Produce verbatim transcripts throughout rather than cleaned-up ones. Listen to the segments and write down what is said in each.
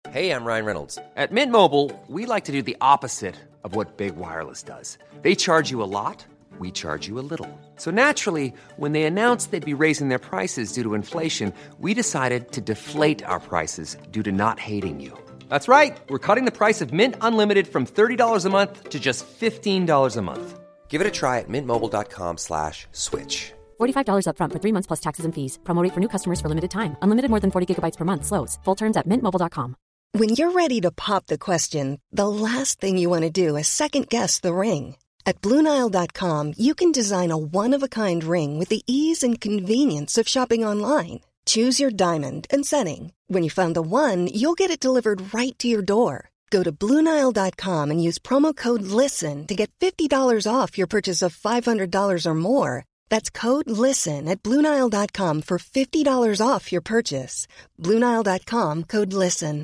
Hey, I'm Ryan Reynolds. At Mint Mobile, we like to do the opposite of what Big Wireless does. They charge you a lot, we charge you a little. So naturally, when they announced they'd be raising their prices due to inflation, we decided to deflate our prices due to not hating you. That's right. We're cutting the price of Mint Unlimited from thirty dollars a month to just fifteen dollars a month. Give it a try at mintmobile.com slash switch. forty-five dollars up front for three months plus taxes and fees. Promo rate for new customers for limited time. Unlimited more than forty gigabytes per month slows. Full terms at mint mobile dot com. When you're ready to pop the question, the last thing you want to do is second-guess the ring. At Blue Nile dot com, you can design a one-of-a-kind ring with the ease and convenience of shopping online. Choose your diamond and setting. When you find the one, you'll get it delivered right to your door. Go to Blue Nile dot com and use promo code LISTEN to get fifty dollars off your purchase of five hundred dollars or more. That's code LISTEN at Blue Nile dot com for fifty dollars off your purchase. Blue Nile dot com, code LISTEN.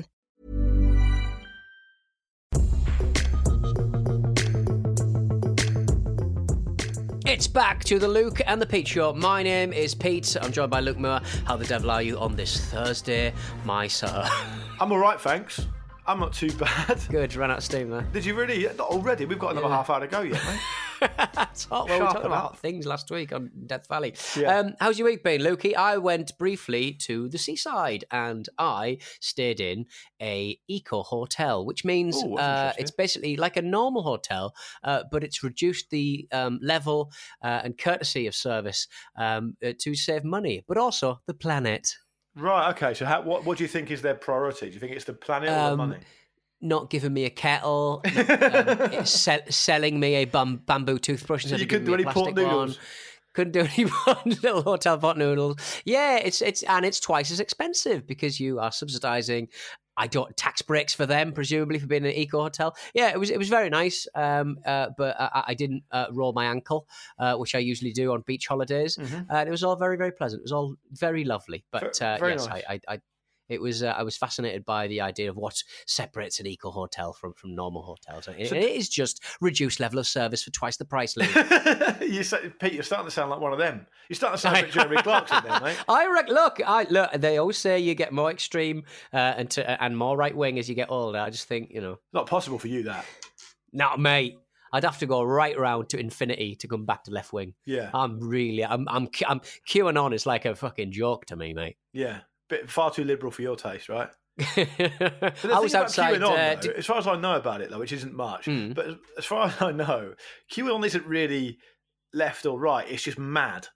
It's back to the Luke and the Pete Show. My name is Pete. I'm joined by Luke Moore. How the devil are you on this Thursday, my sir? I'm all right, thanks. I'm not too bad. Good, ran out of steam there. Did you really? Not already? We've got another yeah. half hour to go yet, mate. It's hot. Well, we talked about hot things last week on Death Valley. Yeah. Um, how's your week been, Lukey? I went briefly to the seaside and I stayed in a eco hotel, which means Ooh, uh, it's basically like a normal hotel, uh, but it's reduced the um, level uh, and courtesy of service um, uh, to save money, but also the planet. Right, okay. So how, what, what do you think is their priority? Do you think it's the planet or Um, the money? Not giving me a kettle, not, um, it's sell, selling me a bam, bamboo toothbrush. So instead you of couldn't do giving any me a pot plastic noodles? one. Couldn't do any little hotel pot noodles. Yeah, it's it's and it's twice as expensive because you are subsidising. I don't tax breaks for them, presumably for being an eco hotel. Yeah, it was it was very nice, um, uh, but I, I didn't uh, roll my ankle, uh, which I usually do on beach holidays, Mm-hmm. uh, and it was all very very pleasant. It was all very lovely. But uh, Very yes, nice. I, I, I it was uh, I was fascinated by the idea of what separates an eco hotel from from normal hotels. It, So- it is just reduced level of service for twice the price, Lee. you say, Pete, you're starting to sound like one of them. You're starting to sound like Jeremy Clarkson there, mate. I reckon. Look, I look. They always say you get more extreme uh, and to, and more right wing as you get older. I just think you know, Not possible for you, that. not mate. I'd have to go right round to infinity to come back to left wing. Yeah, I'm really, I'm, I'm, I'm QAnon is like a fucking joke to me, mate. yeah. Bit far too liberal for your taste, right? I But the was thing about outside. QAnon, uh, though, d- as far as I know about it, though, which isn't much, Mm. but as, as far as I know, QAnon isn't really left or right. It's just mad.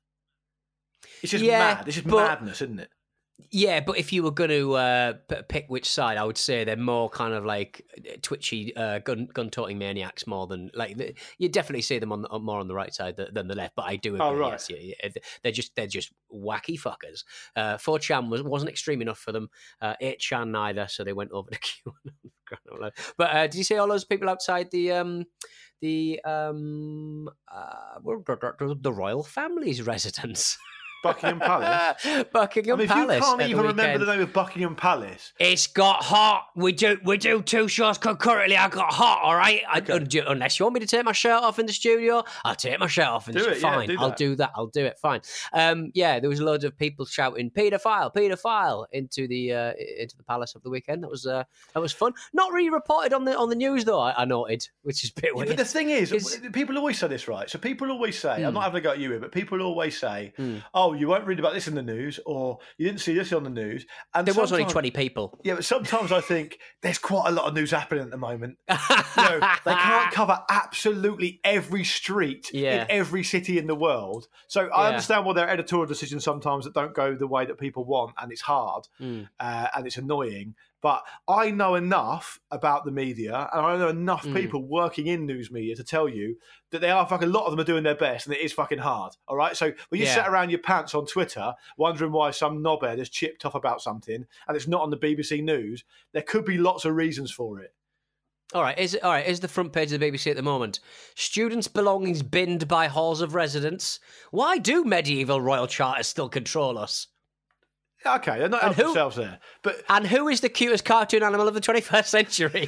It's just Yeah, mad. It's just but- madness, isn't it? Yeah, but if you were going to uh, p- pick which side, I would say they're more kind of like twitchy uh, gun gun toting maniacs more than like the, you definitely see them on, the, on more on the right side than, than the left. But I do agree. Oh, right. Yes, yeah, yeah, they're just they're just wacky fuckers. Uh, four chan was wasn't extreme enough for them. Uh, eight chan neither, so they went over to QAnon. But uh, did you see all those people outside the um the um uh, the royal family's residence? Buckingham Palace. Buckingham I mean, if Palace. you can't at the even remember weekend. the name of Buckingham Palace, It's got hot. We do we do two shows concurrently. I got hot, all right? I, Okay. un- unless you want me to take my shirt off in the studio, I'll take my shirt off in Do the it, yeah, Fine, do I'll that. do that. I'll do it, fine. Um, yeah, there was loads of people shouting, paedophile, paedophile, into the uh, into the palace of the weekend. That was uh, that was fun. Not really reported on the on the news, though, I, I noted, which is a bit Yeah, weird. but the thing is, Is- people always say this, right? So people always say, I'm Hmm. not having a go at you here, but people always say, Hmm. oh, you won't read about this in the news, or you didn't see this on the news. And There was only sometimes- twenty people. Yeah, but sometimes I think there's quite a lot of news happening at the moment. You know, they can't cover absolutely every street Yeah. in every city in the world. So I Yeah. understand why there are editorial decisions sometimes that don't go the way that people want, and it's hard Mm. uh, and it's annoying. But I know enough about the media, and I know enough Mm. people working in news media to tell you that they are fucking, a lot of them are doing their best, and it is fucking hard. All right. So when you Yeah. sit around your pants on Twitter wondering why some knobhead has chipped off about something and it's not on the B B C News, there could be lots of reasons for it. All right, is all right. Is the front page of the B B C at the moment? Students' belongings binned by halls of residence. Why do medieval royal charters still control us? Okay, they're not And helping who- themselves there, but And who is the cutest cartoon animal of the twenty-first century?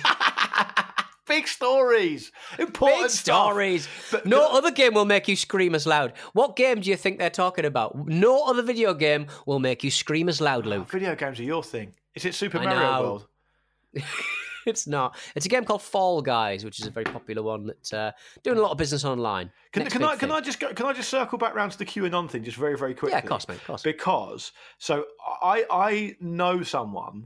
big stories, important Big stuff. stories. But- no but- other game will make you scream as loud. What game do you think they're talking about? No other video game will make you scream as loud, Luke. Video games are your thing. Is it Super I Mario know. World? It's not. It's a game called Fall Guys, which is a very popular one that's uh, doing a lot of business online. Can, Next can big I can thing. I just go, can I just circle back round to the QAnon thing just very very quickly? Yeah, of course, mate. Of course. Because so I I know someone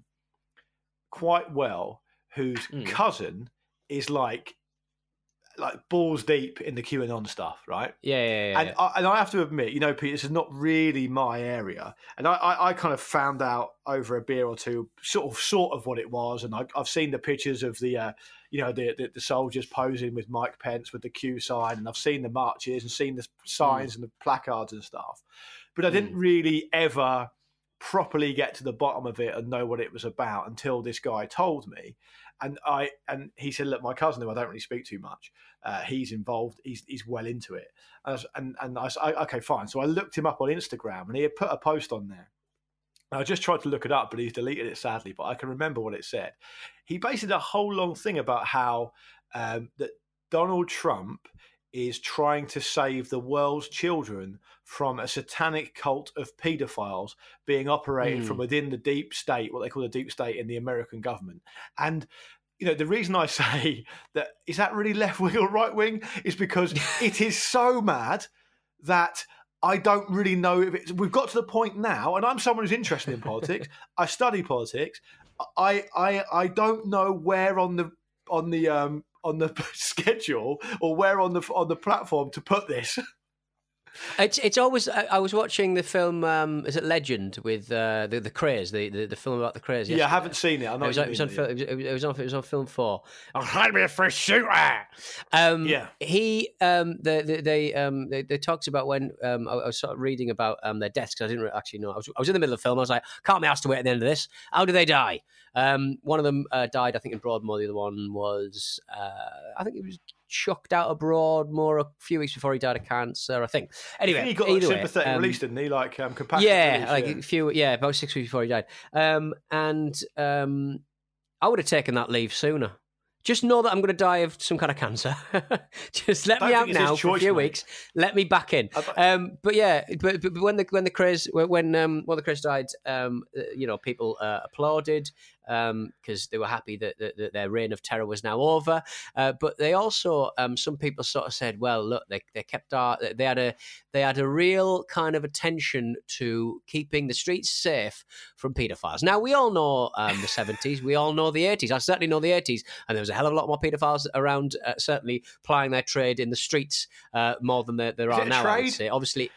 quite well whose Mm. cousin is like like balls deep in the QAnon stuff, right? Yeah, yeah, yeah. And yeah. I, and I have to admit, you know, Pete, this is not really my area, and I, I, I kind of found out over a beer or two, sort of, sort of what it was, and I, I've seen the pictures of the, uh, you know, the, the the soldiers posing with Mike Pence with the Q sign, and I've seen the marches and seen the signs Mm. and the placards and stuff, but I didn't really ever properly get to the bottom of it and know what it was about until this guy told me. And I and he said, look, my cousin, who I don't really speak too much, uh, he's involved. He's he's well into it. And I, was, and, and I said, okay, fine. So I looked him up on Instagram, and he had put a post on there. And I just tried to look it up, but he's deleted it sadly. But I can remember what it said. He basically did a whole long thing about how um, that Donald Trump is trying to save the world's children from a satanic cult of paedophiles being operated Mm. from within the deep state, what they call the deep state in the American government. And, you know, the reason I say that, is that really left wing or right wing, is because it is so mad that I don't really know if it's, we've got to the point now, and I'm someone who's interested in politics. I study politics. I, I, I don't know where on the, on the, um, on the schedule or where on the on the platform to put this. It's it's always. I, I was watching the film. Um, is it Legend with uh, the the Craze, the, the the film about the Craze? Yeah, I haven't seen it. I know It was, what on, you it, was on, mean, fil- it, was, it was on. It was on film four. Oh, hand me a free shooter. Um, Yeah. He. Um. The, the, they. Um. They, they talked about when. Um. I, I was sort of reading about um their deaths because I didn't actually know. I was. I was in the middle of the film. I was like, can't be asked to wait at the end of this. How do they die? Um. One of them uh, died, I think, in Broadmoor. The other one was. Uh. I think it was. Chucked out of Broadmoor a few weeks before he died of cancer, I think. Anyway, he got like, either way, sympathetic um, release, didn't he? Like um, compassionate yeah, release, like yeah. a few, yeah, about six weeks before he died. Um, and um, I would have taken that leave sooner. Just know that I'm going to die of some kind of cancer. Just let Don't me think out it's his now for a choice, few mate. weeks. Let me back in. I bet- Um, but yeah, but, but when the when the craze when um when the craze died, um, uh, you know, people uh, applauded um because they were happy that, that, that their reign of terror was now over. Uh, but they also um some people sort of said, well, look, they they kept our, they had a they had a real kind of attention to keeping the streets safe from paedophiles. Now we all know um the seventies, we all know the eighties. I certainly know the eighties, and there was a hell of a lot more paedophiles around, uh, certainly plying their trade in the streets uh, more than there, there Is are it a now. I would trade? say, obviously,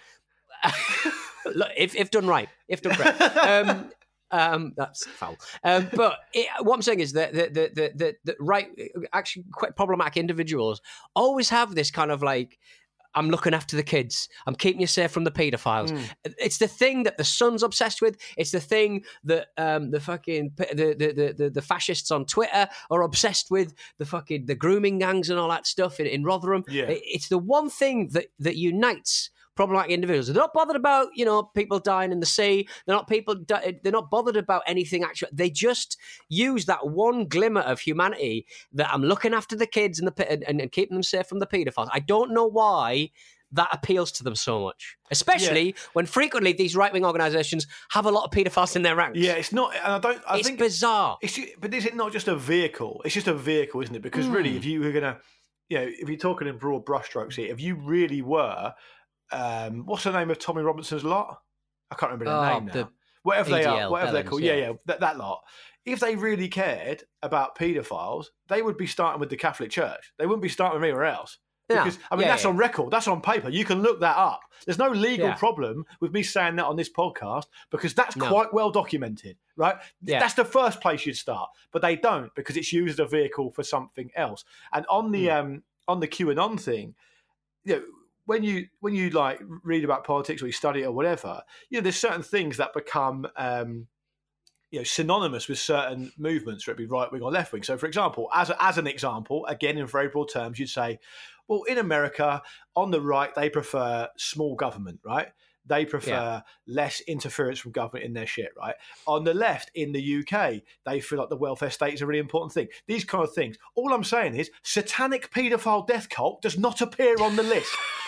look, if if done right, if done correct. Um, Um, that's foul. Um, but it, what I'm saying is that the the, the the the right, actually quite problematic individuals always have this kind of like, I'm looking after the kids. I'm keeping you safe from the paedophiles. Mm. It's the thing that the Sun's obsessed with. It's the thing that um, the fucking the, the the the the fascists on Twitter are obsessed with. The fucking the grooming gangs and all that stuff in, in Rotherham. Yeah. It- it's the one thing that that unites problematic individuals. They're not bothered about, you know, people dying in the sea. They're not people. Di- they're not bothered about anything actual. They just use that one glimmer of humanity that I'm looking after the kids and the pe- and, and keeping them safe from the paedophiles. I don't know why that appeals to them so much, especially when frequently these right wing organisations have a lot of paedophiles in their ranks. Yeah, it's not, and I don't. I it's think bizarre. It's, but is it not just a vehicle? It's just a vehicle, isn't it? Because Hmm. really, if you were gonna, you know, if you're talking in broad brushstrokes here, if you really were, um, what's the name of Tommy Robinson's lot? I can't remember their Oh, name now. the Whatever they are, A D L whatever they're Bellends, called. Yeah, yeah. yeah, that, that lot. If they really cared about paedophiles, they would be starting with the Catholic Church. They wouldn't be starting anywhere else. Yeah. Because I mean, Yeah, that's yeah. on record. That's on paper. You can look that up. There's no legal Yeah. problem with me saying that on this podcast because that's No. quite well documented, right? Yeah. That's the first place you'd start, but they don't because it's used as a vehicle for something else. And on the Hmm. um on the QAnon thing, you know, when you when you like read about politics or you study it or whatever, you know, there's certain things that become um you know, synonymous with certain movements, whether it be right wing or left wing. So, for example, as a, as an example, again in very broad terms, you'd say, well, in America, on the right, they prefer small government, right? They prefer Yeah. less interference from government in their shit, right? On the left, in the U K, they feel like the welfare state is a really important thing. These kind of things. All I'm saying is, satanic paedophile death cult does not appear on the list.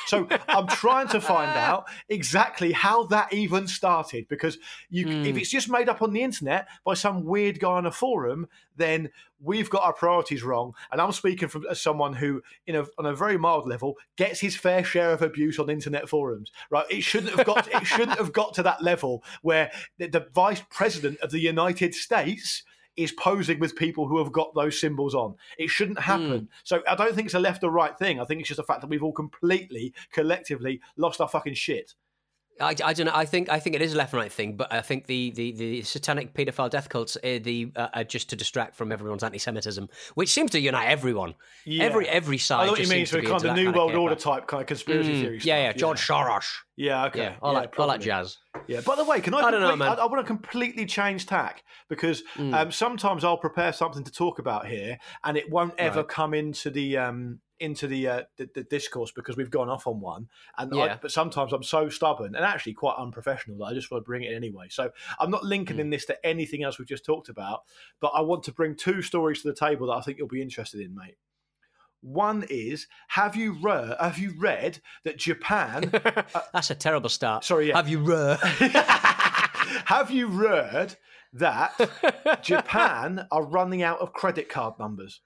So I'm trying to find out exactly how that even started, because you, mm. if it's just made up on the internet by some weird guy on a forum, then we've got our priorities wrong. And I'm speaking from as someone who, you know, on a very mild level, gets his fair share of abuse on internet forums. Right? It shouldn't have got. it shouldn't have got to that level where the, the vice president of the United States is posing with people who have got those symbols on. It shouldn't happen. Mm. So I don't think it's a left or right thing. I think it's just the fact that we've all completely, collectively lost our fucking shit. I, I don't know. I think I think it is a left and right thing, but I think the the, the satanic paedophile death cults are, the, uh, are just to distract from everyone's anti-Semitism, which seems to unite everyone. Yeah. Every every side. I know what you just mean. So kind of the New World Order type kind of conspiracy mm, theory. Yeah, stuff. yeah. George yeah. Soros. Yeah, okay. Yeah, all, yeah, that, all that jazz. Yeah. By the way, can I? I don't know, man. I, I want to completely change tack, because mm. um, sometimes I'll prepare something to talk about here, and it won't ever right. come into the. Um, into the, uh, the the discourse because we've gone off on one, and yeah. I, but sometimes I'm so stubborn and actually quite unprofessional that I just want to bring it in anyway. So I'm not linking mm. in this to anything else we've just talked about, but I want to bring two stories to the table that I think you'll be interested in, mate. One is, have you read, have you read that Japan... uh, That's a terrible start. Sorry, yeah. Have you read... have you read that Japan are running out of credit card numbers?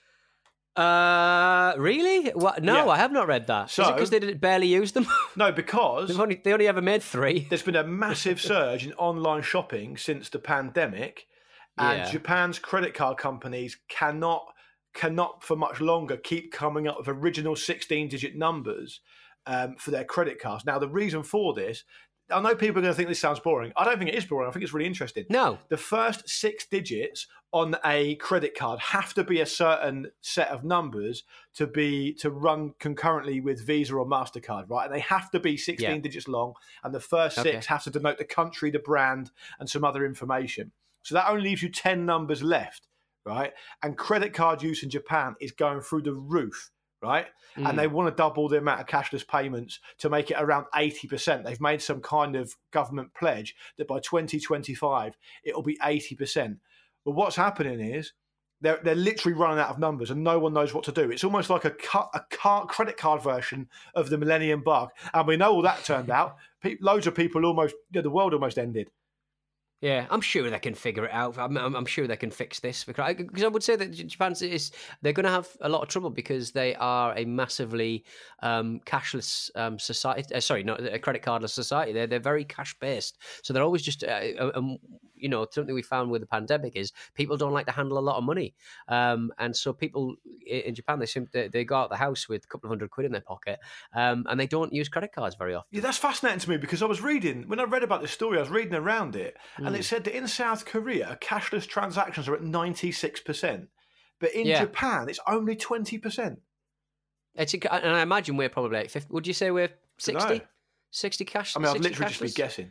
Uh, really? What? No, yeah. I have not read that. So, is it because they didn't barely use them? No, because They've only, they only ever made three. There's been a massive surge in online shopping since the pandemic, and yeah. Japan's credit card companies cannot cannot for much longer keep coming up with original sixteen-digit numbers um, for their credit cards. Now, the reason for this, I know people are going to think this sounds boring. I don't think it is boring. I think it's really interesting. No. The first six digits on a credit card have to be a certain set of numbers to be to run concurrently with Visa or MasterCard, right? And they have to be sixteen yeah. digits long, and the first six okay. have to denote the country, the brand, and some other information. So that only leaves you ten numbers left, right? And credit card use in Japan is going through the roof. Right? Mm. And they want to double the amount of cashless payments to make it around eighty percent. They've made some kind of government pledge that by twenty twenty-five, it'll be eighty percent. But what's happening is they're, they're literally running out of numbers and no one knows what to do. It's almost like a, cut, a car, credit card version of the Millennium Bug. And we know all that turned out. Pe- loads of people almost, you know, the world almost ended. Yeah, I'm sure they can figure it out. I'm, I'm, I'm sure they can fix this. Because I, because I would say that Japan is they're going to have a lot of trouble because they are a massively um, cashless um, society. Uh, sorry, not a credit cardless society. They're they're very cash based, so they're always just uh, um, you know, something we found with the pandemic is people don't like to handle a lot of money, um, and so people in Japan they seem they, they go out the house with a couple of hundred quid in their pocket, um, and they don't use credit cards very often. Yeah, that's fascinating to me because I was reading when I read about this story, I was reading around it. Mm. And it said that in South Korea, cashless transactions are at ninety-six percent. But in yeah. Japan, it's only twenty percent. It's, and I imagine we're probably like fifty. Would you say we're sixty? sixty cash? I mean, I've literally cashless? just been guessing.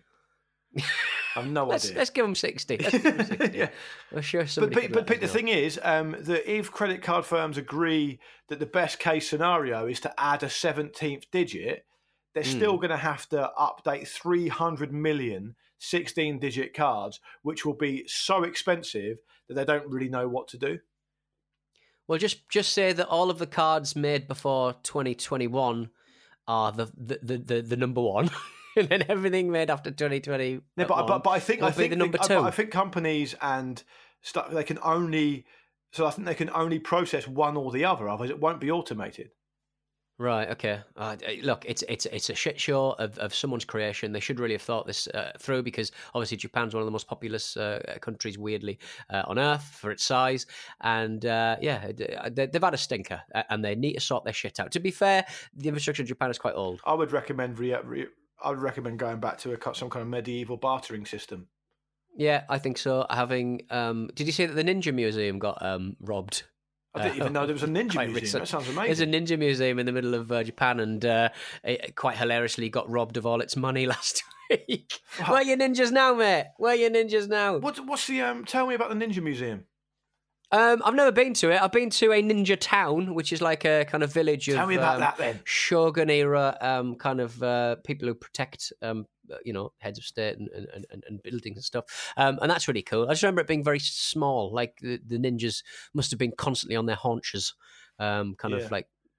I've no let's, idea. Let's give them sixty. Let's give them sixty. yeah. I'm sure somebody But, but, but the thing is um, that if credit card firms agree that the best case scenario is to add a seventeenth digit, they're mm. still going to have to update three hundred million sixteen-digit cards, which will be so expensive that they don't really know what to do. Well, just just say that all of the cards made before twenty twenty-one are the the the, the, the number one, and then everything made after twenty twenty. Yeah, but, but but I think I think the number the, two. I, I think companies and stuff they can only so I think they can only process one or the other, otherwise it won't be automated. Right. Okay. Uh, look, it's it's it's a shit show of, of someone's creation. They should really have thought this uh, through because obviously Japan's one of the most populous uh, countries, weirdly, uh, on Earth for its size. And uh, yeah, they, they've had a stinker, and they need to sort their shit out. To be fair, the infrastructure in Japan is quite old. I would recommend re- re- I would recommend going back to a, some kind of medieval bartering system. Yeah, I think so. Having um, did you say that the Ninja Museum got um, robbed? I didn't even know there was a ninja museum. Recent. That sounds amazing. There's a ninja museum in the middle of uh, Japan, and uh, it quite hilariously got robbed of all its money last week. What? Where are your ninjas now, mate? Where are your ninjas now? What, what's the? Um, tell me about the ninja museum. Um, I've never been to it. I've been to a ninja town, which is like a kind of village of tell me about um, that then. Shogun era um, kind of uh, people who protect. Um, you know, heads of state and, and, and, and buildings and stuff. Um, and that's really cool. I just remember it being very small, like the, the ninjas must have been constantly on their haunches, um, kind yeah. of like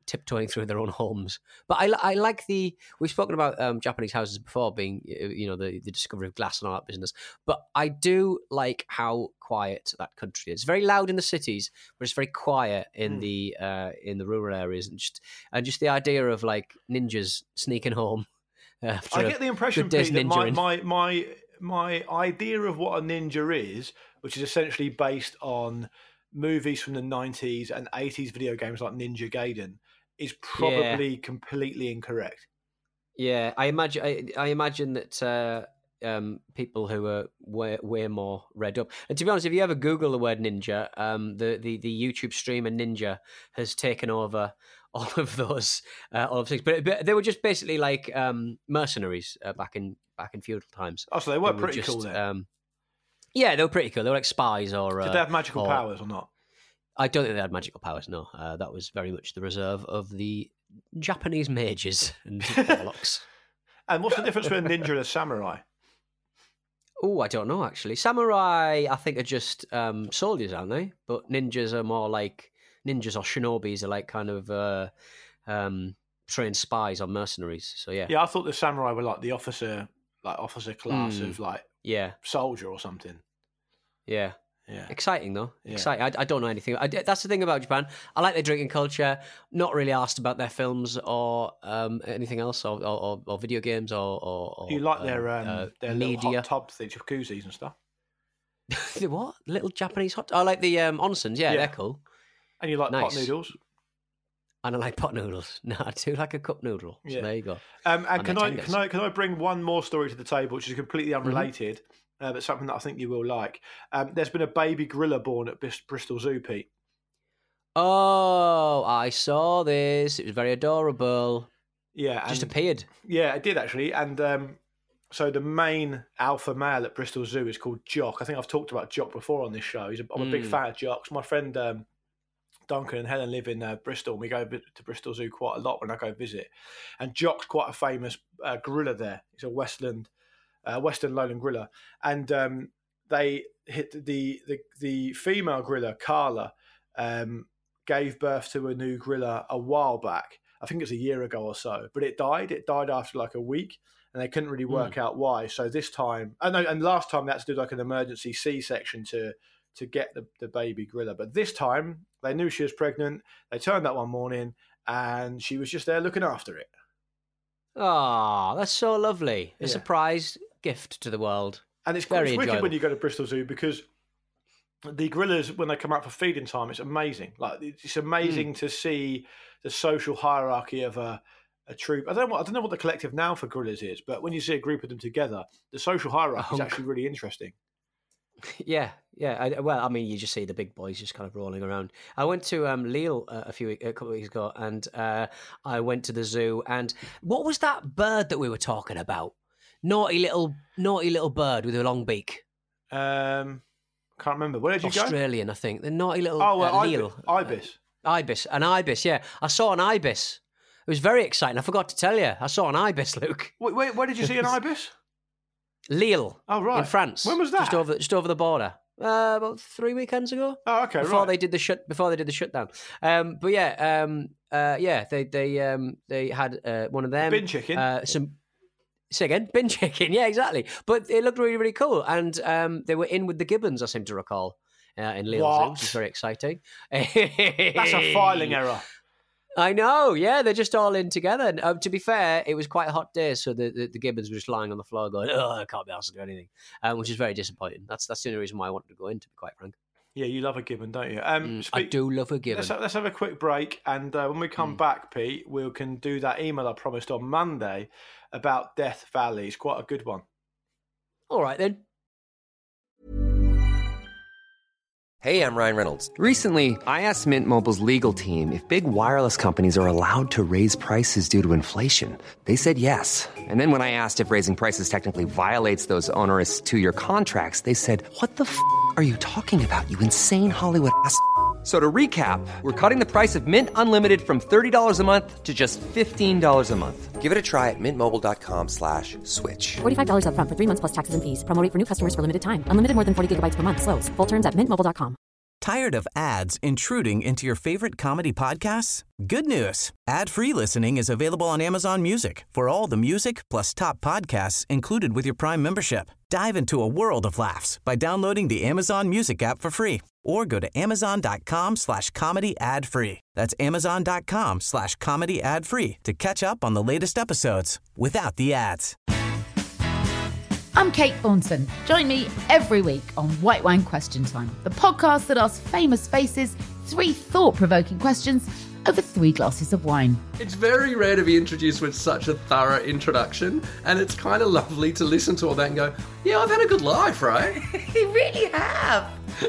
tiptoeing through their own homes. But I, li- I like the, we've spoken about um, Japanese houses before being, you know, the, the discovery of glass and all that business. But I do like how quiet that country is. It's very loud in the cities, but it's very quiet in mm. the uh, in the rural areas. And just, and just the idea of like ninjas sneaking home. After I get the impression, Pete, that my, my, my, my idea of what a ninja is, which is essentially based on movies from the nineties and eighties video games like Ninja Gaiden, is probably yeah. completely incorrect. Yeah, I imagine. I, I imagine that uh, um, people who are way, way more read up. And to be honest, if you ever Google the word ninja, um, the, the the YouTube streamer Ninja has taken over all of those uh, all of things. But, but they were just basically like um, mercenaries uh, back in back in feudal times. Oh, so they were they pretty were just, cool then. Um, yeah, they were pretty cool. They were like spies, or did uh, they have magical or, powers or not? I don't think they had magical powers. No, uh, that was very much the reserve of the Japanese mages and warlocks. And what's the difference between a ninja and a samurai? Oh, I don't know, actually. Samurai, I think, are just um, soldiers, aren't they? But ninjas are more like... Ninjas or shinobis are like kind of uh, um, trained spies or mercenaries. So, yeah. Yeah, I thought the samurai were like the officer like officer class mm. of like yeah. soldier or something. Yeah. Yeah. Exciting, though. Yeah. Exciting. I, I don't know anything. I, that's the thing about Japan. I like their drinking culture. Not really asked about their films or um, anything else, or, or, or video games, or, or you like their uh, um, uh, their media. little hot tub things, jacuzzis and stuff. The what? Little Japanese hot? I like the um, onsens. Yeah, yeah, they're cool. And you like nice. pot noodles. And I like pot noodles. No, I do like a cup noodle. So yeah. There you go. Um, and and can I can I can I bring one more story to the table, which is completely unrelated? Mm-hmm. Uh, but something that I think you will like. Um, there's been a baby gorilla born at Bristol Zoo, Pete. Oh, I saw this. It was very adorable. Yeah. It just and, appeared. Yeah, it did actually. And um, so the main alpha male at Bristol Zoo is called Jock. I think I've talked about Jock before on this show. He's a, I'm a mm. big fan of Jocks. My friend um, Duncan and Helen live in uh, Bristol, and we go to Bristol Zoo quite a lot when I go visit. And Jock's quite a famous uh, gorilla there. He's a Westland... Uh, Western lowland gorilla, and um, they hit the, the the female gorilla Carla um, gave birth to a new gorilla a while back. I think it was a year ago or so, but it died. It died after like a week, and they couldn't really work mm. out why. So this time, oh no, and last time they had to do like an emergency C-section to to get the, the baby gorilla. But this time they knew she was pregnant. They turned up one morning, and she was just there looking after it. Oh, that's so lovely! A yeah. surprise gift to the world. And it's, very it's wicked enjoyable. when you go to Bristol Zoo, because the gorillas, when they come out for feeding time, it's amazing. Like it's amazing mm. to see the social hierarchy of a, a troop. I don't know what I don't know what the collective noun for gorillas is, but when you see a group of them together, the social hierarchy oh. is actually really interesting. Yeah, yeah. I, well, I mean, you just see the big boys just kind of rolling around. I went to um, Lille uh, a few a couple of weeks ago, and uh, I went to the zoo. And what was that bird that we were talking about? Naughty little, naughty little bird with a long beak. Um, can't remember. Where did you Australian, go? Australian, I think. The naughty little oh, well, uh, Lille. Ibis. Uh, ibis, an ibis. Yeah, I saw an ibis. It was very exciting. I forgot to tell you. I saw an ibis, Luke. Wait, wait where did you see an ibis? Lille. Oh, right. In France. When was that? Just over, just over the border. Uh, about three weekends ago. Oh, okay. Before right. they did the shut, before they did the shutdown. Um, but yeah, um, uh, yeah, they they um, they had uh, one of them. Bin chicken. Uh, some. Say again, bin chicken. Yeah, exactly. But it looked really, really cool, and um, they were in with the gibbons, I seem to recall, uh, in Lille Zoo, which is very exciting. That's a filing error. I know. Yeah, they're just all in together. And, uh, to be fair, it was quite a hot day, so the, the, the gibbons were just lying on the floor, going, "Oh, I can't be asked to do anything," um, which is very disappointing. That's that's the only reason why I wanted to go in, to be quite frank. Yeah, you love a gibbon, don't you? Um, mm, speak, I do love a gibbon. Let's have, let's have a quick break, and uh, when we come mm. back, Pete, we can do that email I promised on Monday about Death Valley. It's quite a good one. All right, then. Hey, I'm Ryan Reynolds. Recently, I asked Mint Mobile's legal team if big wireless companies are allowed to raise prices due to inflation. They said yes. And then when I asked if raising prices technically violates those onerous two-year contracts, they said, "What the f*** are you talking about, you insane Hollywood ass f- So to recap, we're cutting the price of Mint Unlimited from thirty dollars a month to just fifteen dollars a month. Give it a try at mintmobile.com slash switch. forty-five dollars up front for three months plus taxes and fees. Promo rate for new customers for limited time. Unlimited more than forty gigabytes per month. Slows full terms at mint mobile dot com. Tired of ads intruding into your favorite comedy podcasts? Good news. Ad-free listening is available on Amazon Music for all the music plus top podcasts included with your Prime membership. Dive into a world of laughs by downloading the Amazon Music app for free or go to amazon.com slash comedy ad free. That's amazon.com slash comedy ad free to catch up on the latest episodes without the ads. I'm Kate Thornton. Join me every week on White Wine Question Time, the podcast that asks famous faces three thought-provoking questions over three glasses of wine. It's very rare to be introduced with such a thorough introduction, and it's kind of lovely to listen to all that and go, yeah, I've had a good life, right? You really have.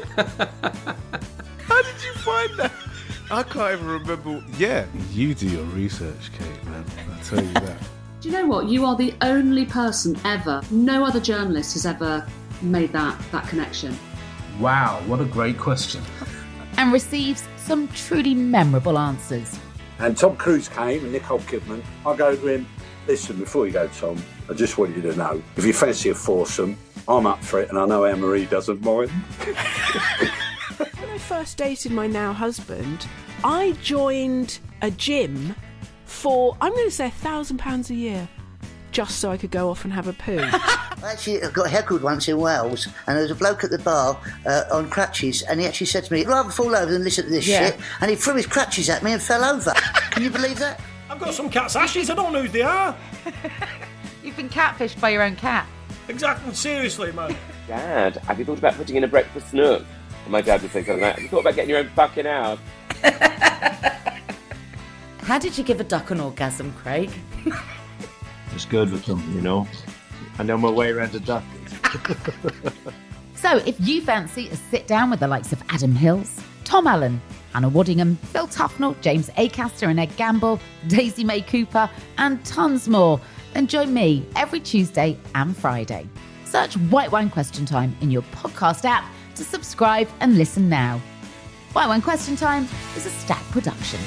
How did you find that? I can't even remember. Yeah, you do your research, Kate, man. I'll tell you that. Do you know what? You are the only person ever, no other journalist has ever made that, that connection. Wow, what a great question. And receives some truly memorable answers. And Tom Cruise came and Nicole Kidman. I go to him, listen, before you go, Tom, I just want you to know, if you fancy a foursome, I'm up for it, and I know Anne-Marie doesn't mind. When I first dated my now husband, I joined a gym for, I'm going to say, a thousand pounds a year, just so I could go off and have a poo. I actually got heckled once in Wales, and there was a bloke at the bar uh, on crutches, and he actually said to me, I'd rather fall over than listen to this Yeah. shit, and he threw his crutches at me and fell over. Can you believe that? I've got some cat's ashes, I don't know who they are. You've been catfished by your own cat. Exactly, seriously, man. Dad, have you thought about putting in a breakfast nook? And my dad would say something like that. Have you thought about getting your own fucking house? How did you give a duck an orgasm, Craig? Just good with them, you know. I know my way around a duck. So if you fancy a sit down with the likes of Adam Hills, Tom Allen, Anna Waddingham, Phil Tufnell, James Acaster and Ed Gamble, Daisy May Cooper, and tons more, then join me every Tuesday and Friday. Search White Wine Question Time in your podcast app to subscribe and listen now. White Wine Question Time is a Stack production.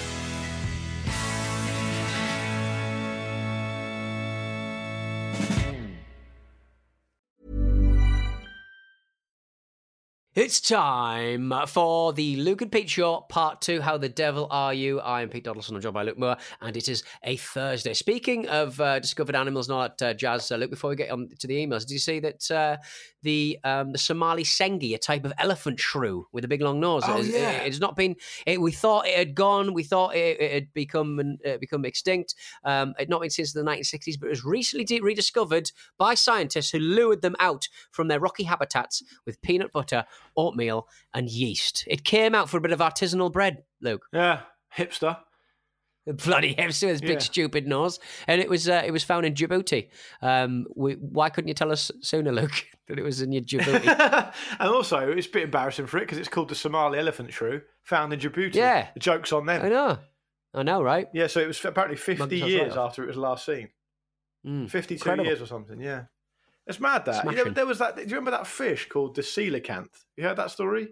It's time for the Luke and Pete Show, Part two, How the Devil Are You? I'm Pete Donaldson, I'm joined by Luke Moore, and it is a Thursday. Speaking of uh, discovered animals and all that uh, jazz, uh, Luke, before we get on to the emails, did you see that uh, the um, the Somali Sengi, a type of elephant shrew with a big long nose, Oh, it, has- yeah. it, it's not been, it, we thought it had gone, we thought it, it had become uh, become extinct. Um, it had not been since the nineteen sixties, but it was recently de- rediscovered by scientists who lured them out from their rocky habitats with peanut butter, oatmeal and yeast. It came out for a bit of artisanal bread, Luke. Yeah, hipster. Bloody hipster with his big Yeah. stupid nose. And it was uh, it was found in Djibouti. Um, we, why couldn't you tell us sooner, Luke, that it was in your Djibouti? And also, it's a bit embarrassing for it because it's called the Somali elephant shrew, found in Djibouti. Yeah. The joke's on them. I know. I know, right? Yeah, so it was apparently fifty Mug yourself years right off. after it was last seen. Mm, fifty-two incredible. years or something, yeah. It's mad that. You know, Smashing. there was that. Do you remember that fish called the coelacanth? You heard that story?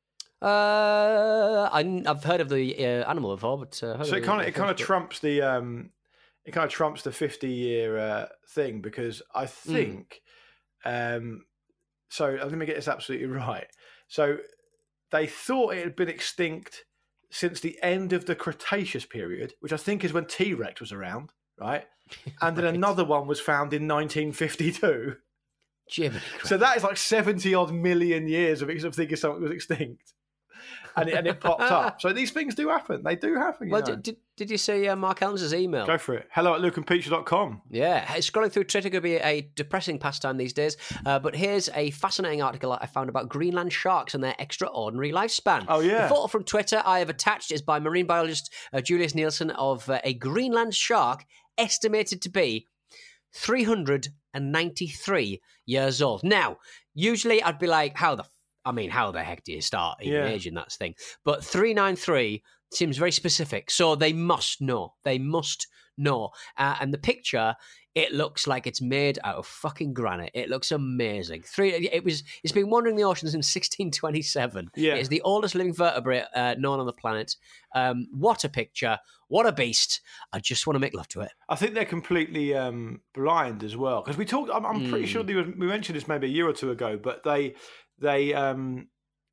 Uh, I, I've heard of the uh, animal before, but uh, heard So of it the- kind of the it kind of fish, but- trumps the um, it kind of trumps the fifty year uh, thing because I think, um, so let me get this absolutely right. So they thought it had been extinct since the end of the Cretaceous period, which I think is when T Rex was around, right? And then Right. another one was found in nineteen fifty-two. Jiminy So that is like seventy odd million years of, of thinking something was extinct. And it, and it popped up. So these things do happen. They do happen. You Well, know. did, did, did you see uh, Mark Helms' email? Go for it. Hello at luke and peach dot com. Yeah, hey, scrolling through Twitter could be a depressing pastime these days. Uh, but here's a fascinating article I found about Greenland sharks and their extraordinary lifespan. Oh, yeah. The photo from Twitter I have attached is by marine biologist uh, Julius Nielsen of uh, a Greenland shark estimated to be three hundred ninety-three years old. Now, usually I'd be like, how the, f- I mean, how the heck do you start even Yeah. aging that thing? But three ninety-three seems very specific, so they must know. They must know. Uh, and the picture, it looks like it's made out of fucking granite. It looks amazing. Three, it was. It's been wandering the oceans since sixteen twenty-seven. Yeah. It is the oldest living vertebrate uh, known on the planet. Um, what a picture! What a beast! I just want to make love to it. I think they're completely um, blind as well because we talked. I'm, I'm pretty Mm. sure they were, we mentioned this maybe a year or two ago, but they they um,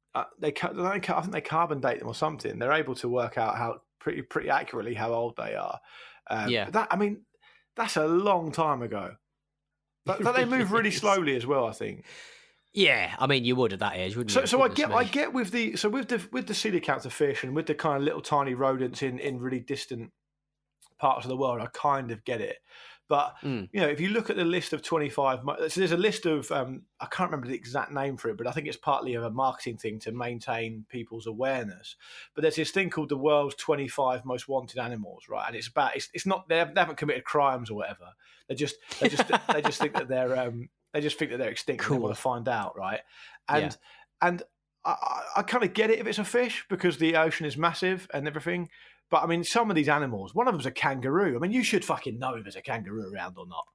uh, they, ca- they ca- I think they carbon date them or something. They're able to work out how pretty pretty accurately how old they are. Um, Yeah. that I mean, that's a long time ago. But, but they move really slowly as well, I think. Yeah, I mean, you would at that age, wouldn't So, you? so I Goodness get, me. I get with the, so with the, with the coelacanth of fish and with the kind of little tiny rodents in, in really distant parts of the world, I kind of get it. But Mm. you know, if you look at the list of twenty-five, mo- so there's a list of, um, I can't remember the exact name for it, but I think it's partly of a marketing thing to maintain people's awareness. But there's this thing called the world's twenty-five most wanted animals, right? And it's about, it's, it's not, they haven't they haven't committed crimes or whatever. They just, they just, they just think that they're, um, they just think that they're extinct. Cool. And they want to find out, right? And Yeah. and I, I, I kind of get it if it's a fish because the ocean is massive and everything. But I mean, some of these animals, one of them's a kangaroo. I mean, you should fucking know if there's a kangaroo around or not.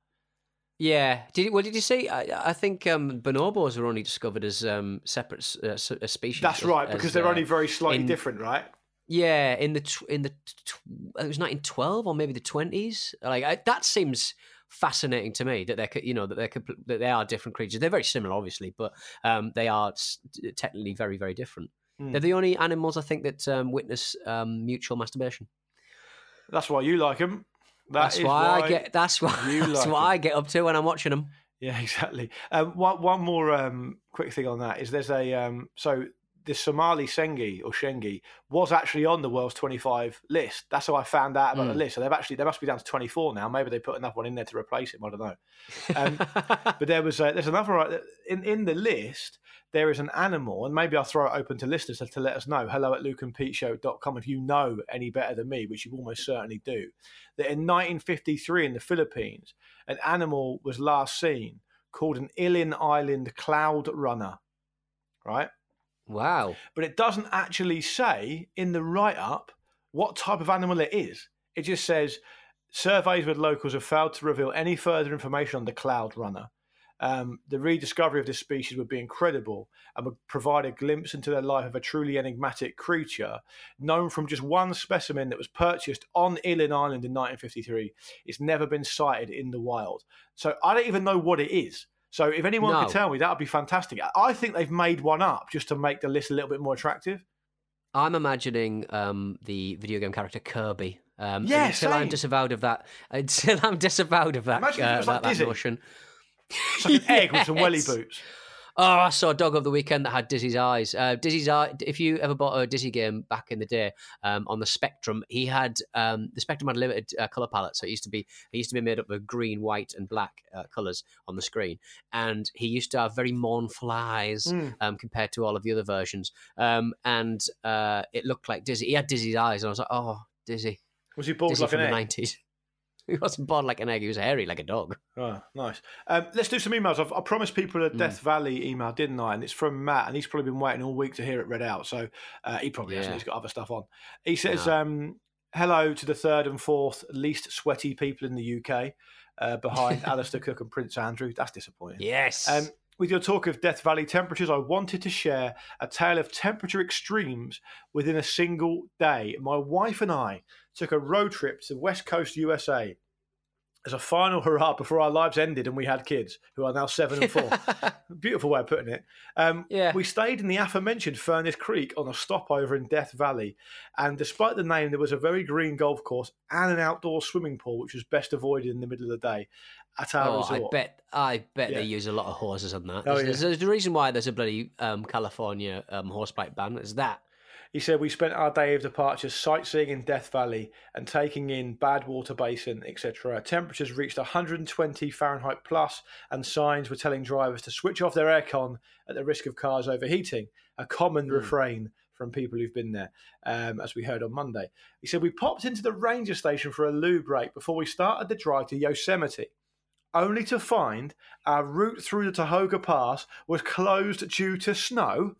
Yeah. Did well? Did you see? I, I think um, bonobos were only discovered as um, separate s- uh, s- uh, species. That's right, as, because they're uh, only very slightly in- different, right? Yeah, in the tw- in the tw- it was nineteen twelve or maybe the twenties. Like I, that seems fascinating to me that they're co- you know that they're compl- that they are different creatures. They're very similar, obviously, but um, they are s- technically very very different. Mm. They're the only animals I think that um, witness um, mutual masturbation. That's why you like them. That's why, I get. That's why. you That's like what 'em. I get up to when I'm watching them. Yeah, exactly. Um, one, one more um, quick thing on that is there's a um, so the Somali Sengi or Shengi was actually on the world's twenty-five list. That's how I found out about Mm. the list. So they've actually they must be down to twenty-four now. Maybe they put another one in there to replace him. I don't know. Um, but there was a, there's another in in the list. There is an animal, and maybe I'll throw it open to listeners to, to let us know. Hello at luke and pete show dot com if you know any better than me, which you almost certainly do. That in nineteen fifty-three in the Philippines, an animal was last seen called an Ilin Island cloud runner, right? Wow. But it doesn't actually say in the write-up what type of animal it is. It just says, surveys with locals have failed to reveal any further information on the cloud runner. Um, the rediscovery of this species would be incredible and would provide a glimpse into the life of a truly enigmatic creature known from just one specimen that was purchased on Ilin Island in nineteen fifty-three. It's never been sighted in the wild. So I don't even know what it is. So if anyone No. could tell me, that would be fantastic. I think they've made one up just to make the list a little bit more attractive. I'm imagining um, the video game character Kirby. Um, and Yeah, until same. I'm disavowed of that. Until I'm disavowed of that, Imagine if it uh, was that, like that Dizzy. notion. It's like an egg with some welly Yes. boots. Oh, I saw a dog over the weekend that had Dizzy's eyes. Uh, Dizzy's eye. If you ever bought a Dizzy game back in the day um, on the Spectrum, he had um, the Spectrum had a limited uh, color palette, so it used to be it used to be made up of green, white, and black uh, colors on the screen. And he used to have very mournful eyes Mm. um, compared to all of the other versions. Um, and uh, it looked like Dizzy. He had Dizzy's eyes, and I was like, oh, Dizzy. Was he bald Dizzy like from an the egg? nineties. He wasn't bald like an egg. He was hairy like a dog. Oh, nice. Um, let's do some emails. I've, I promised people a Death Valley email, didn't I? And it's from Matt, and he's probably been waiting all week to hear it read out. So uh, he probably hasn't. Yeah. He's got other stuff on. He says, No. um, hello to the third and fourth least sweaty people in the U K uh, behind Alistair Cook and Prince Andrew. That's disappointing. Yes. Um, with your talk of Death Valley temperatures, I wanted to share a tale of temperature extremes within a single day. My wife and I took a road trip to West Coast U S A as a final hurrah before our lives ended and we had kids who are now seven and four. Beautiful way of putting it. Um, Yeah. We stayed in the aforementioned Furnace Creek on a stopover in Death Valley. And despite the name, there was a very green golf course and an outdoor swimming pool, which was best avoided in the middle of the day at our Oh, I resort. bet I bet Yeah. they use a lot of horses on that. Oh, There's, yeah. there's, there's the reason why there's a bloody um, California um, horsepipe ban. Is that? He said, we spent our day of departure sightseeing in Death Valley and taking in Badwater Basin, et cetera. Temperatures reached one hundred twenty Fahrenheit plus, and signs were telling drivers to switch off their aircon at the risk of cars overheating, a common refrain from people who've been there, um, as we heard on Monday. He said, we popped into the ranger station for a loo break before we started the drive to Yosemite, only to find our route through the Tahoga Pass was closed due to snow.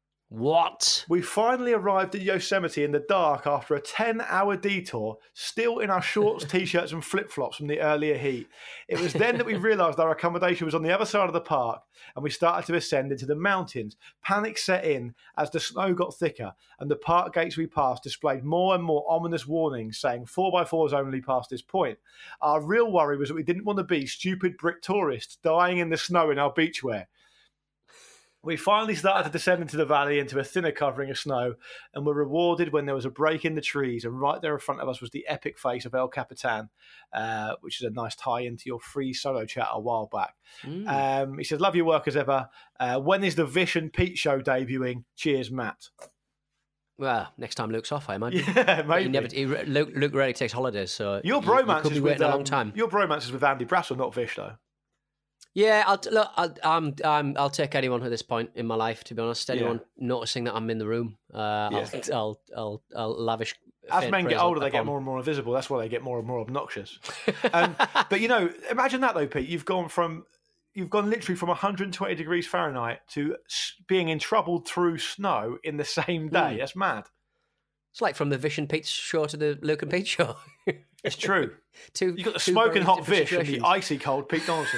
What? We finally arrived at Yosemite in the dark after a ten-hour detour, still in our shorts, T-shirts and flip-flops from the earlier heat. It was then that we realised our accommodation was on the other side of the park and we started to ascend into the mountains. Panic set in as the snow got thicker and the park gates we passed displayed more and more ominous warnings saying four by fours only past this point. Our real worry was that we didn't want to be stupid brick tourists dying in the snow in our beachwear. We finally started to descend into the valley into a thinner covering of snow, and were rewarded when there was a break in the trees, and right there in front of us was the epic face of El Capitan, uh, which is a nice tie into your free solo chat a while back. Mm. Um, he says, love your work as ever. Uh, when is the Vish and Pete show debuting? Cheers, Matt. Well, next time Luke's off, I imagine. Yeah, maybe. He never, he, Luke, Luke rarely takes holidays, so Your you- you bromance could be is with waiting a long um, time. Your bromance is with Andy Brassel, not Vish, though. Yeah, I'll look. I'll, I'm, I'm, I'll take anyone at this point in my life. To be honest, anyone noticing that I'm in the room, uh, Yeah. I'll, I'll, I'll, I'll lavish. As faint men get praise older, they get upon. more and more invisible. That's why they get more and more obnoxious. um, but you know, imagine that though, Pete. You've gone from you've gone literally from one hundred twenty degrees Fahrenheit to s- being in trouble through snow in the same day. Mm. That's mad. It's like from the Vish and Pete show to the Luke and Pete show. It's true. two, You've got the two smoking very hot different Vish and the situations. icy cold Pete Donaldson.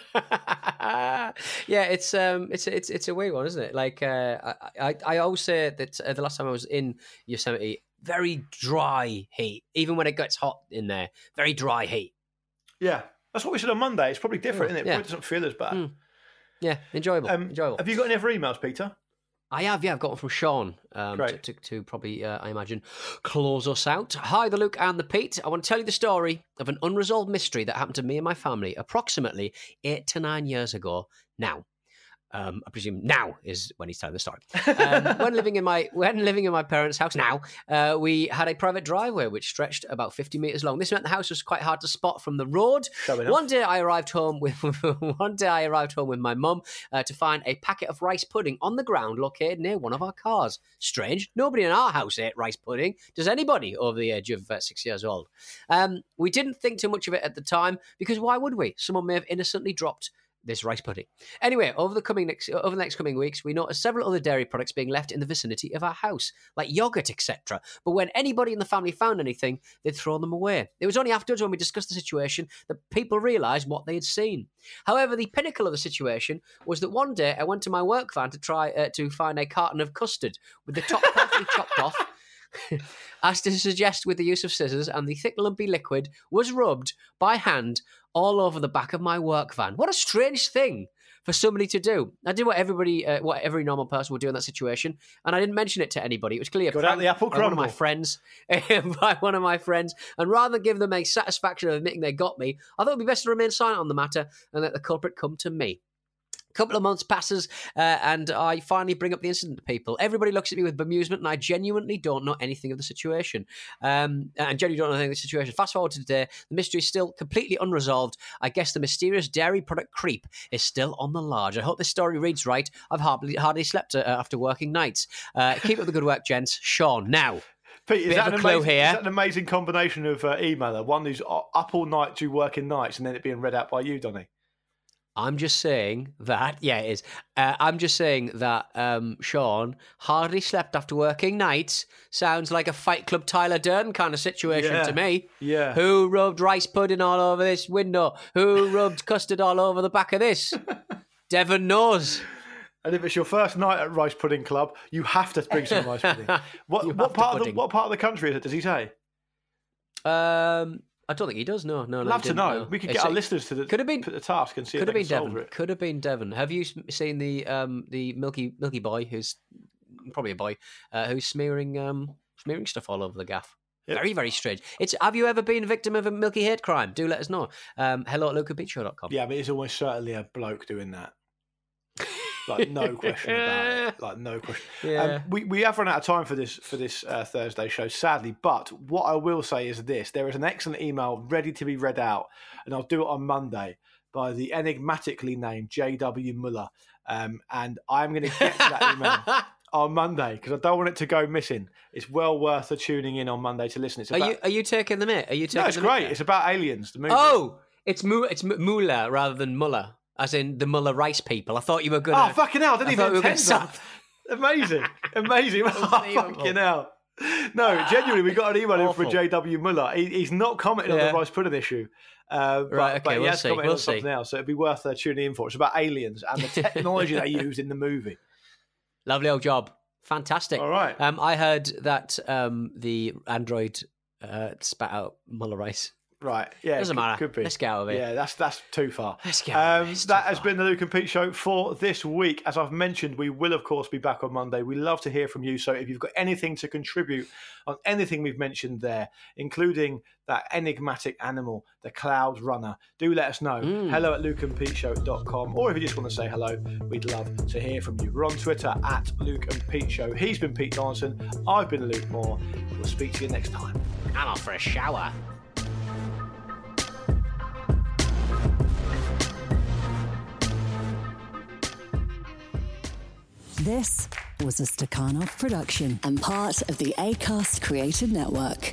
Yeah, it's um, it's it's it's a weird one, isn't it? Like, uh, I I, I always say that uh, the last time I was in Yosemite, very dry heat. Even when it gets hot in there, very dry heat. Yeah, that's what we said on Monday. It's probably different, isn't it? It Yeah. probably doesn't feel as bad. Mm. Yeah, enjoyable. Um, enjoyable. Have you got any other emails, Peter? I have, yeah. I've got one from Sean um, to, Great. to, to probably, uh, I imagine, close us out. Hi, the Luke and the Pete. I want to tell you the story of an unresolved mystery that happened to me and my family approximately eight to nine years ago now. Um, I presume now is when he's telling the story. Um, when living in my when living in my parents' house now, uh, we had a private driveway which stretched about fifty meters long. This meant the house was quite hard to spot from the road. Fair enough. One day I arrived home with one day I arrived home with my mum uh, to find a packet of rice pudding on the ground located near one of our cars. Strange, nobody in our house ate rice pudding. Does anybody over the age of uh, six years old? Um, we didn't think too much of it at the time because why would we? Someone may have innocently dropped this rice pudding. Anyway, over the coming next over the next coming weeks, we noticed several other dairy products being left in the vicinity of our house, like yogurt, et cetera. But when anybody in the family found anything, they'd throw them away. It was only afterwards, when we discussed the situation, that people realised what they had seen. However, the pinnacle of the situation was that one day I went to my work van to try uh, to find a carton of custard with the top perfectly chopped off, as to suggest with the use of scissors, and the thick lumpy liquid was rubbed by hand all over the back of my work van. What a strange thing for somebody to do. I did what everybody, uh, what every normal person would do in that situation, and I didn't mention it to anybody. It was clearly a Got out prank the apple by one of my crumble. friends, by one of my friends, and rather than give them a satisfaction of admitting they got me, I thought it would be best to remain silent on the matter and let the culprit come to me. A couple of months passes, uh, and I finally bring up the incident to people. Everybody looks at me with bemusement, and I genuinely don't know anything of the situation. Um, and genuinely don't know anything of the situation. Fast forward to today, the mystery is still completely unresolved. I guess the mysterious dairy product creep is still on the large. I hope this story reads right. I've hardly, hardly slept uh, after working nights. Uh, keep up the good work, gents. Sean, now. Pete, is Bit that, of an a clue amazing, here. is that an amazing combination of uh, emailer? One who's u- up all night to working nights and then it being read out by you, Donny? I'm just saying that, yeah, it is. Uh, I'm just saying that um, Sean hardly slept after working nights. Sounds like a Fight Club Tyler Durden kind of situation Yeah, to me. yeah. Who rubbed rice pudding all over this window? Who rubbed custard all over the back of this? Devon knows. And if it's your first night at Rice Pudding Club, you have to bring some rice pudding. What, You what have the part of the, pudding. what part of the country is it? Does he say? Um, I don't think he does. No, no, no. Love he to didn't, know. no. We could It's- get our listeners to the, could have been put the task and see Could if have they been can solve Devon. it. Could have been Devon. Have you s- seen the um the Milky Milky Boy, who's probably a boy, uh, who's smearing um smearing stuff all over the gaff? Yep. Very, very strange. It's. Have you ever been a victim of a milky hate crime? Do let us know. Um, hello at luke at beach show dot com. Yeah, but it's almost certainly a bloke doing that. Like no question about it. Like no question. Yeah. Um, we we have run out of time for this for this uh, Thursday show, sadly. But what I will say is this: there is an excellent email ready to be read out, and I'll do it on Monday by the enigmatically named J W Muller, um, and I'm going to get to that email on Monday because I don't want it to go missing. It's well worth a tuning in on Monday to listen. It's Are about, you are you taking the mitt? Are you taking? no, it's the great. mitt? It's about aliens. The movie. Oh, it's Mu- it's M- Muller rather than Muller, as in the Muller rice people. I thought you were going. Oh, fucking hell. I didn't I even thought we were intend gonna that. Amazing. Amazing. Oh, fucking hell. No, genuinely, we got an email in from Awful. J W Muller. He, he's not commenting on Yeah. the rice pudding issue. Uh, but, Right, okay, but he we'll has see, commented we'll on something see. else. So it'd be worth uh, tuning in for. It's about aliens and the technology they used in the movie. Lovely old job. Fantastic. All right. Um, I heard that um, the android uh, spat out Muller rice. Right, yeah, Doesn't could, matter. Could be. Let's get out of it. Yeah, that's that's too far. Let's get out of Um, it. It's that too has far. been the Luke and Pete Show for this week. As I've mentioned, we will of course be back on Monday. We love to hear from you. So if you've got anything to contribute on anything we've mentioned there, including that enigmatic animal, the Cloud Runner, do let us know. Mm. Hello at luke and pete show dot com, or if you just want to say hello, we'd love to hear from you. We're on Twitter at Luke and Pete Show. He's been Pete Donaldson. I've been Luke Moore. We'll speak to you next time. And off for a shower. This was a Stakhanov production and part of the Acast Creative Network.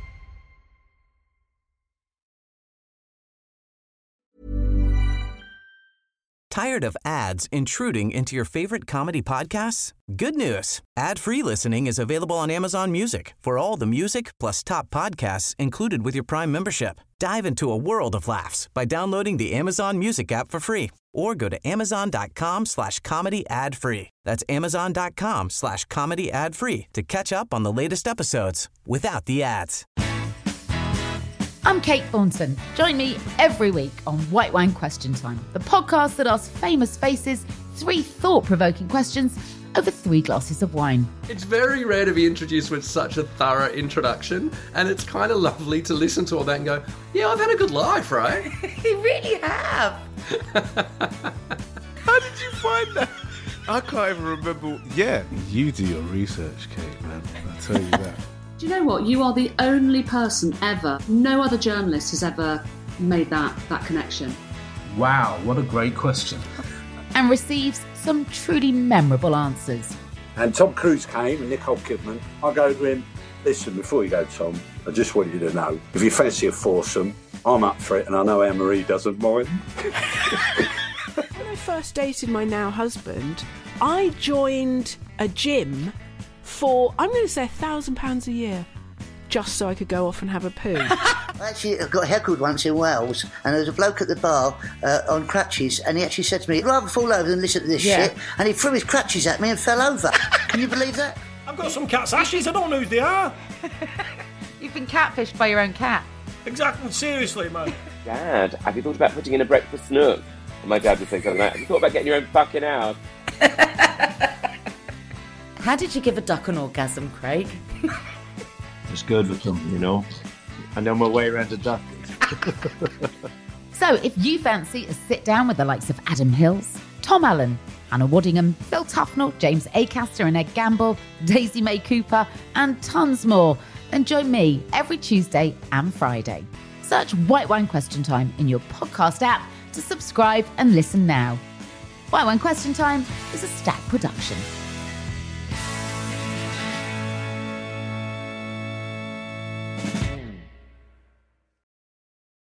Tired of ads intruding into your favorite comedy podcasts? Good news. Ad-free listening is available on Amazon Music for all the music plus top podcasts included with your Prime membership. Dive into a world of laughs by downloading the Amazon Music app for free or go to amazon.com slash comedy ad free. That's amazon.com slash comedy ad free to catch up on the latest episodes without the ads. I'm Kate Thornton. Join me every week on White Wine Question Time, the podcast that asks famous faces three thought-provoking questions over three glasses of wine. It's very rare to be introduced with such a thorough introduction, and it's kind of lovely to listen to all that and go, yeah, I've had a good life, right? You really have. How did you find that? I can't even remember. Yeah, you do your research, Kate, man. I tell you that. Do you know what? You are the only person ever, no other journalist has ever made that, that connection. Wow, what a great question. And receives some truly memorable answers. And Tom Cruise came and Nicole Kidman. I go to him, listen, before you go, Tom, I just want you to know, if you fancy a foursome, I'm up for it, and I know Anne-Marie doesn't mind. When I first dated my now husband, I joined a gym for, I'm going to say, a thousand pounds a year, just so I could go off and have a poo. I actually got heckled once in Wales, and there was a bloke at the bar uh, on crutches, and he actually said to me, "I'd rather fall over than listen to this Yeah. shit," and he threw his crutches at me and fell over. Can you believe that? I've got some cat's ashes, I don't know who they are. You've been catfished by your own cat. Exactly, seriously, man. Dad, have you thought about putting in a breakfast nook? And my dad would say something like that. Have you thought about getting your own fucking house? How did you give a duck an orgasm, Craig? It's good with them, you know. I know my way around a duck. So if you fancy a sit down with the likes of Adam Hills, Tom Allen, Anna Waddingham, Phil Tufnell, James Acaster and Ed Gamble, Daisy May Cooper, and tons more, then join me every Tuesday and Friday. Search White Wine Question Time in your podcast app to subscribe and listen now. White Wine Question Time is a Stack production.